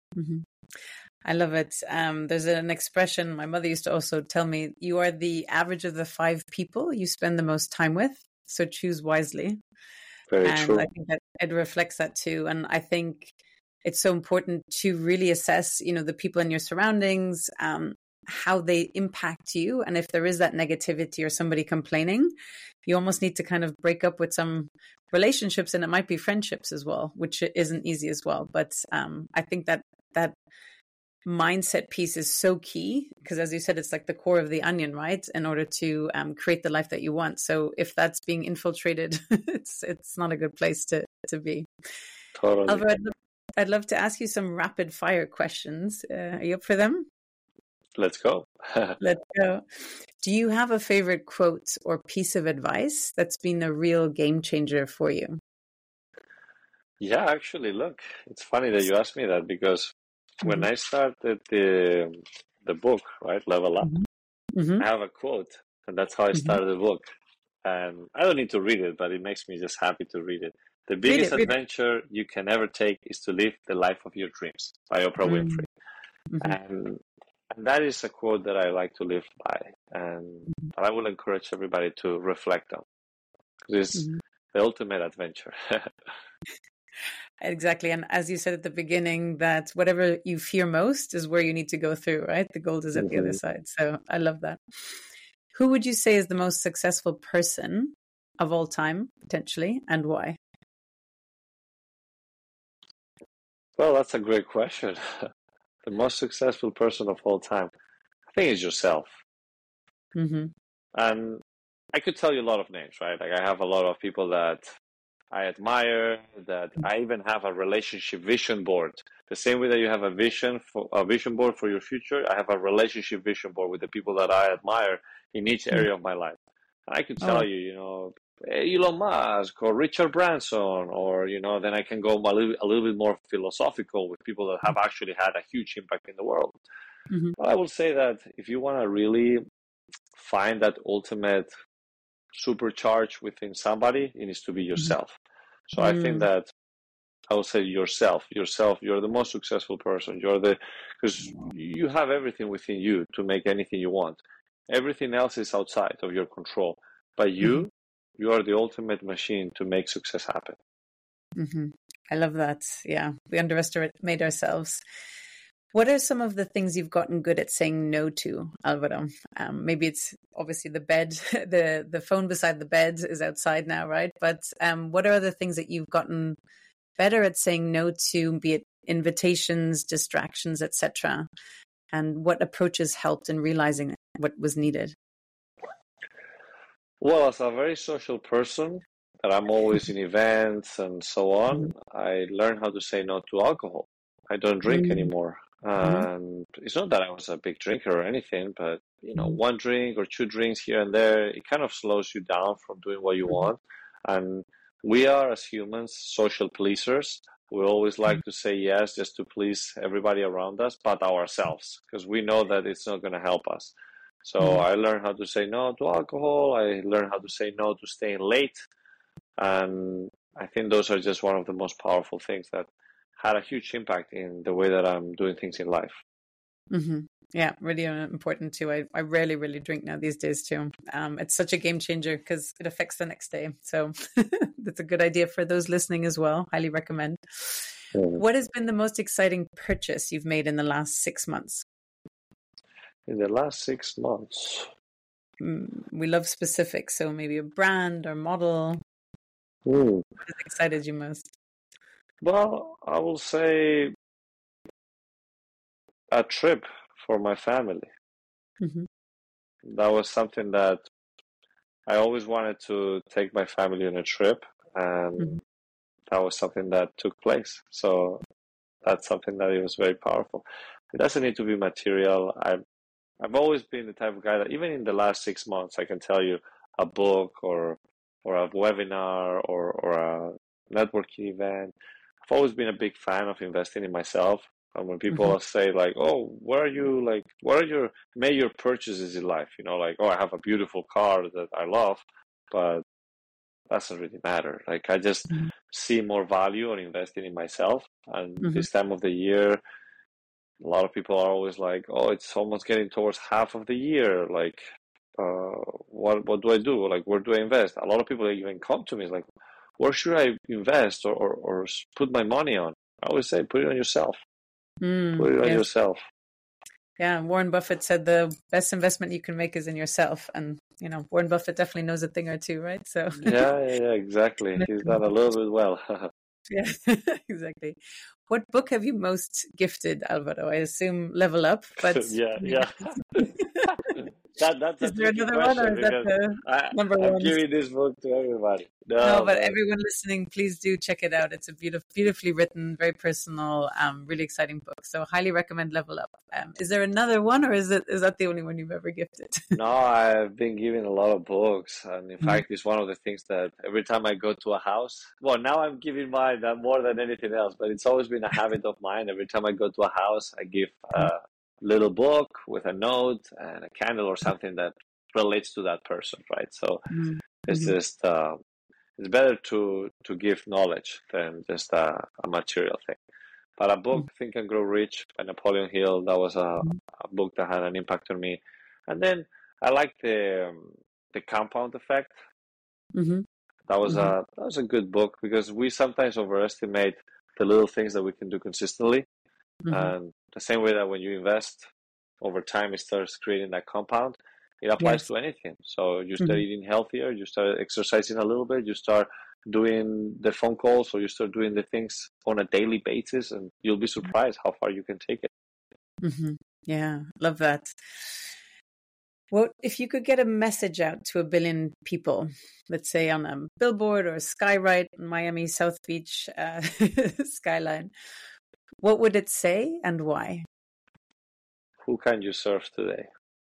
I love it. There's an expression my mother used to also tell me, you are the average of the 5 people you spend the most time with. So choose wisely. Very true. I think that it reflects that too. And I think it's so important to really assess, the people in your surroundings, how they impact you. And if there is that negativity or somebody complaining, you almost need to kind of break up with some relationships, and it might be friendships as well, which isn't easy as well. But I think that mindset piece is so key because, as you said, it's like the core of the onion, right? In order to create the life that you want. So if that's being infiltrated, it's not a good place to be. Totally. Alvaro, I'd love to ask you some rapid fire questions. Are you up for them? Let's go. Let's go. Do you have a favorite quote or piece of advice that's been a real game changer for you? Yeah, actually, look, it's funny that you asked me that because when I started the book, right, Level Up, I have a quote, and that's how I started the book. And I don't need to read it, but it makes me just happy to read it. The biggest adventure you can ever take is to live the life of your dreams, by Oprah Winfrey. And that is a quote that I like to live by, and I will encourage everybody to reflect on. Because it's the ultimate adventure. Exactly. And as you said at the beginning, that whatever you fear most is where you need to go through, right? The gold is at the other side. So I love that. Who would you say is the most successful person of all time, potentially, and why? Well, that's a great question. The most successful person of all time, I think it's yourself. And I could tell you a lot of names, right? Like I have a lot of people that I admire, that I even have a relationship vision board. The same way that you have a vision board for your future, I have a relationship vision board with the people that I admire in each area of my life. And I could tell you, Elon Musk or Richard Branson, or, then I can go a little bit more philosophical with people that have actually had a huge impact in the world. But I will say that if you want to really find that ultimate supercharge within somebody, it needs to be yourself. So I think that I would say yourself. You're the most successful person. Because you have everything within you to make anything you want. Everything else is outside of your control. But you are the ultimate machine to make success happen. I love that. Yeah, we underestimate ourselves. What are some of the things you've gotten good at saying no to, Alvaro? Maybe it's obviously the bed, the phone beside the bed is outside now, right? But what are other things that you've gotten better at saying no to, be it invitations, distractions, etc.? And what approaches helped in realizing what was needed? Well, as a very social person, that I'm always in events and so on, I learned how to say no to alcohol. I don't drink anymore. And it's not that I was a big drinker or anything, but one drink or two drinks here and there, it kind of slows you down from doing what you want. And we are, as humans, social pleasers. We always like to say yes just to please everybody around us, but ourselves, because we know that it's not going to help us. So I learned how to say no to alcohol. I learned how to say no to staying late. And I think those are just one of the most powerful things that had a huge impact in the way that I'm doing things in life. Yeah, really important too. I rarely really drink now these days too. It's such a game changer because it affects the next day. So that's a good idea for those listening as well. Highly recommend. What has been the most exciting purchase you've made in the last 6 months? In the last 6 months? We love specifics, so maybe a brand or model. What has excited you most? Well, I will say a trip for my family. That was something that I always wanted to take my family on a trip, and that was something that took place. So that's something that it was very powerful. It doesn't need to be material. I've always been the type of guy that even in the last 6 months, I can tell you a book or a webinar or a networking event. I've always been a big fan of investing in myself. And when people say like, "Oh, what are your major purchases in life?" Like, "Oh, I have a beautiful car that I love," but that doesn't really matter. Like, I just see more value on investing in myself. And this time of the year, a lot of people are always like, "Oh, it's almost getting towards half of the year. Like, what do I do? Like, where do I invest?" A lot of people even come to me, it's like, "Where should I invest or put my money on?" I always say, put it on yourself. Put it on yourself. Yeah, Warren Buffett said the best investment you can make is in yourself. And, Warren Buffett definitely knows a thing or two, right? So Yeah, exactly. He's done a little bit well. Yeah, exactly. What book have you most gifted, Alvaro? I assume Level Up, but yeah. That's a tricky question, or is that the number one? I'm giving this book to everybody. No, but everyone listening, please do check it out. It's a beautifully written, very personal, really exciting book. So highly recommend Level Up. Is there another one, or is that the only one you've ever gifted? No, I've been giving a lot of books, and in fact, it's one of the things that every time I go to a house, well, now I'm giving mine more than anything else, but it's always been a habit of mine. Every time I go to a house, I give a little book with a note and a candle or something that relates to that person, right? So it's just it's better to give knowledge than just a material thing. But a book, Think and Grow Rich by Napoleon Hill, that was a book that had an impact on me. And then I like the Compound Effect. That was a good book because we sometimes overestimate the little things that we can do consistently. And the same way that when you invest over time, it starts creating that compound. It applies to anything. So you start eating healthier, you start exercising a little bit, you start doing the phone calls, or you start doing the things on a daily basis, and you'll be surprised how far you can take it. Yeah, love that. Well, if you could get a message out to 1 billion people, let's say on a billboard or a skywrite in Miami South Beach skyline, what would it say and why? Who can you serve today?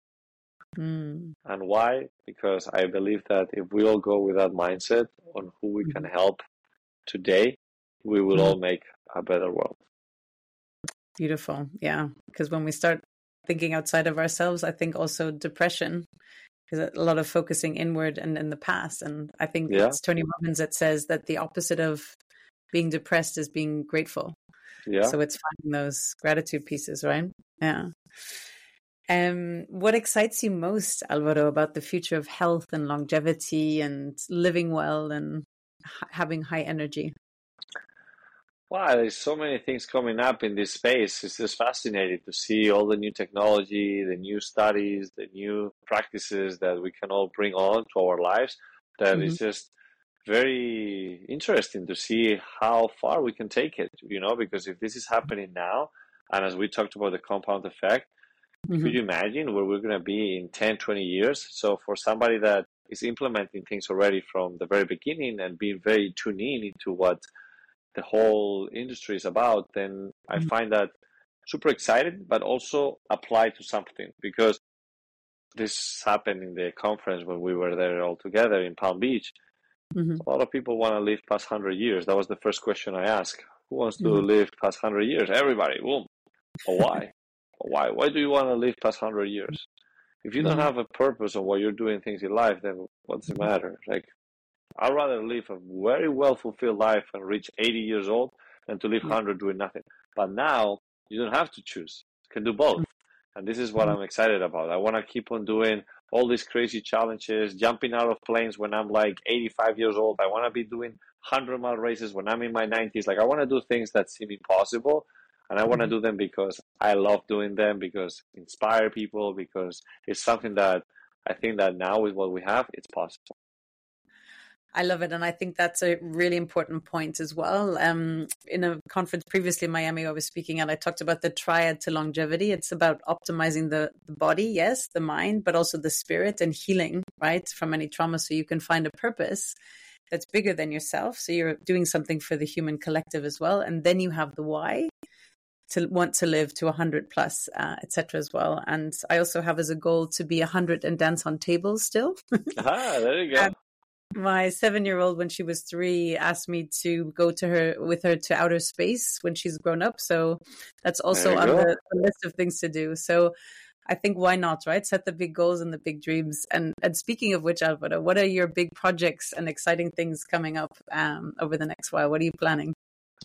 And why? Because I believe that if we all go with that mindset on who we can help today, we will all make a better world. Beautiful. Yeah. Because when we start thinking outside of ourselves, I think also depression is a lot of focusing inward and in the past. And I think it's Tony Robbins that says that the opposite of being depressed is being grateful. Yeah. So it's finding those gratitude pieces, right? Yeah. What excites you most, Alvaro, about the future of health and longevity and living well and having high energy? Wow, there's so many things coming up in this space. It's just fascinating to see all the new technology, the new studies, the new practices that we can all bring on to our lives. That Mm-hmm. is just very interesting to see how far we can take it, because if this is happening now, and as we talked about the compound effect, could you imagine where we're going to be in 10, 20 years? So for somebody that is implementing things already from the very beginning and being very tuned in into what the whole industry is about, then I find that super excited, but also apply to something, because this happened in the conference when we were there all together in Palm Beach. A lot of people want to live past 100 years. That was the first question I asked. Who wants to live past 100 years? Everybody. Boom. But why? Why do you want to live past 100 years? If you don't have a purpose on why you're doing things in life, then what's the matter? Like, I'd rather live a very well fulfilled life and reach 80 years old than to live 100 doing nothing. But now you don't have to choose. You can do both. And this is what I'm excited about. I want to keep on doing all these crazy challenges, jumping out of planes when I'm like 85 years old. I want to be doing 100-mile races when I'm in my 90s. Like, I want to do things that seem impossible. And I want to do them because I love doing them, because inspire people, because it's something that I think that now with what we have, it's possible. I love it. And I think that's a really important point as well. In a conference previously in Miami, I was speaking and I talked about the triad to longevity. It's about optimizing the body, yes, the mind, but also the spirit and healing, right, from any trauma. So you can find a purpose that's bigger than yourself. So you're doing something for the human collective as well. And then you have the why, to want to live to 100 plus, etc. as well. And I also have as a goal to be 100 and dance on tables still. There you go. My 7-year-old, when she was 3, asked me to go with her to outer space when she's grown up. So that's also on the list of things to do. So I think, why not, right? Set the big goals and the big dreams. And speaking of which, Alvaro, what are your big projects and exciting things coming up over the next while? What are you planning?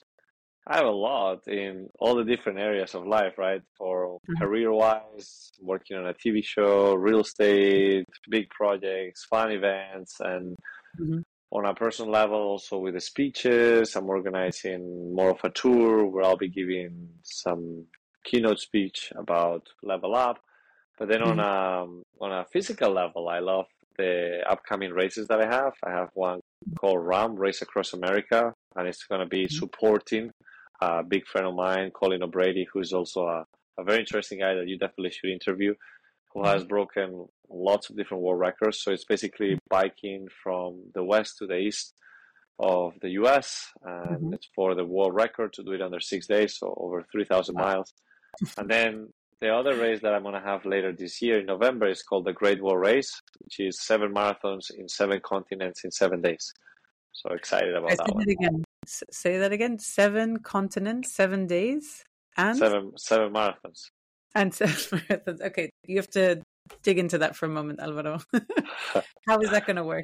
I have a lot in all the different areas of life, right? For career-wise, working on a TV show, real estate, big projects, fun events, and on a personal level, also with the speeches. I'm organizing more of a tour where I'll be giving some keynote speech about Level Up. But then on a physical level, I love the upcoming races that I have. I have one called RAM, Race Across America, and it's going to be supporting a big friend of mine, Colin O'Brady, who's also a very interesting guy that you definitely should interview, who has broken lots of different world records. So it's basically biking from the west to the east of the US, and it's for the world record to do it under 6 days, so over 3,000 miles. And then the other race that I'm going to have later this year in November is called the Great Wall Race, which is 7 marathons in 7 continents in 7 days. So excited about that one. Again. Say that again. 7 continents, 7 days, and 7 marathons. And 7 marathons. Okay, you have to dig into that for a moment, Alvaro. How is that going to work?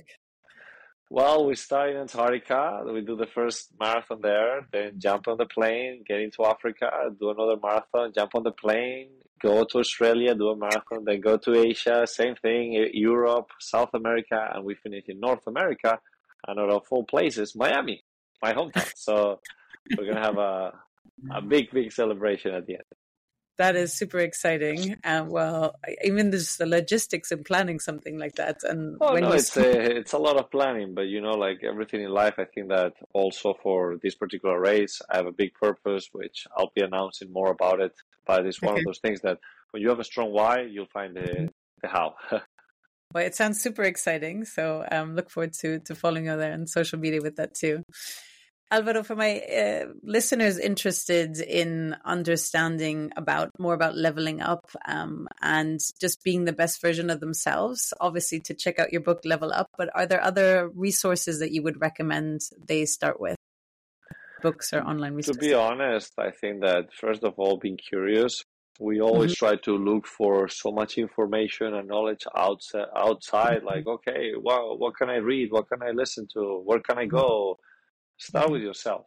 Well, we start in Antarctica. We do the first marathon there, then jump on the plane, get into Africa, do another marathon, jump on the plane, go to Australia, do a marathon, then go to Asia, same thing, Europe, South America, and we finish in North America. And out of all places, Miami, my hometown. So we're going to have a big, big celebration at the end. That is super exciting. Well, even just the logistics and planning something like that. And it's a lot of planning, but like everything in life, I think that also for this particular race, I have a big purpose, which I'll be announcing more about it. But it's one of those things that when you have a strong why, you'll find the how. Well, it sounds super exciting. So look forward to following you there on social media with that too. Alvaro, for my listeners interested in understanding more about leveling up and just being the best version of themselves, obviously to check out your book, Level Up, but are there other resources that you would recommend they start with? Books or online resources? To be honest, I think that first of all, being curious. We always try to look for so much information and knowledge outside. Like, okay, well, what can I read? What can I listen to? Where can I go? Start with yourself.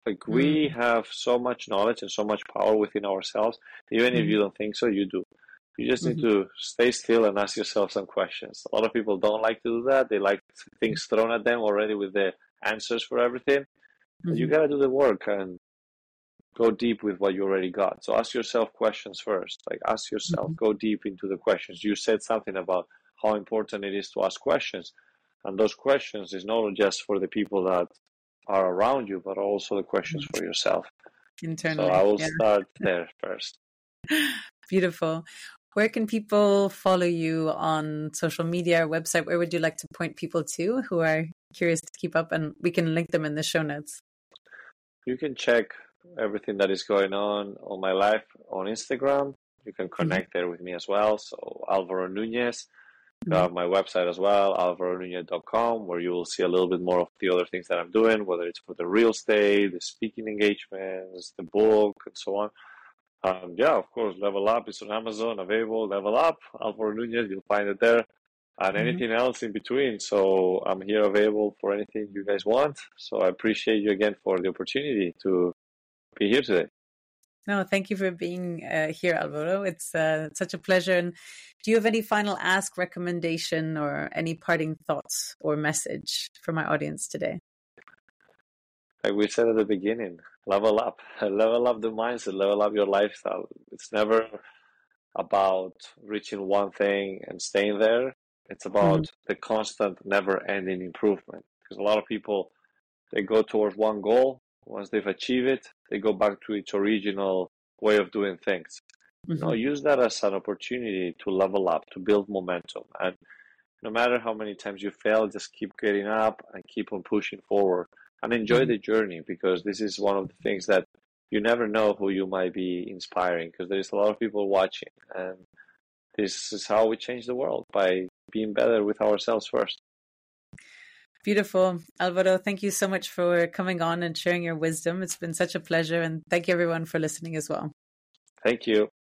Like we have so much knowledge and so much power within ourselves. Even if you don't think so, you do. You just need to stay still and ask yourself some questions. A lot of people don't like to do that. They like things thrown at them already with the answers for everything. But you got to do the work and go deep with what you already got. So ask yourself questions first. Like ask yourself, go deep into the questions. You said something about how important it is to ask questions. And those questions is not just for the people that are around you, but also the questions for yourself. Internally. So I will start there first. Beautiful. Where can people follow you on social media or website? Where would you like to point people to who are curious to keep up? And we can link them in the show notes. You can check everything that is going on my life on Instagram. You can connect there with me as well. So Alvaro Nunez. I have my website as well, alvaronunez.com, where you will see a little bit more of the other things that I'm doing, whether it's for the real estate, the speaking engagements, the book, and so on. Of course, Level Up is on Amazon, available. Level Up, Alvaro Nunez, you'll find it there, and anything else in between. So I'm here available for anything you guys want. So I appreciate you again for the opportunity to be here today. No, thank you for being here, Alvaro. It's such a pleasure. And do you have any final ask, recommendation, or any parting thoughts or message for my audience today? Like we said at the beginning, level up the mindset, level up your lifestyle. It's never about reaching one thing and staying there. It's about the constant, never-ending improvement. Because a lot of people, they go towards one goal. Once they've achieved it, they go back to its original way of doing things. Use that as an opportunity to level up, to build momentum. And no matter how many times you fail, just keep getting up and keep on pushing forward. And enjoy the journey, because this is one of the things that you never know who you might be inspiring, because there's a lot of people watching. And this is how we change the world, by being better with ourselves first. Beautiful. Alvaro, thank you so much for coming on and sharing your wisdom. It's been such a pleasure. And thank you everyone for listening as well. Thank you.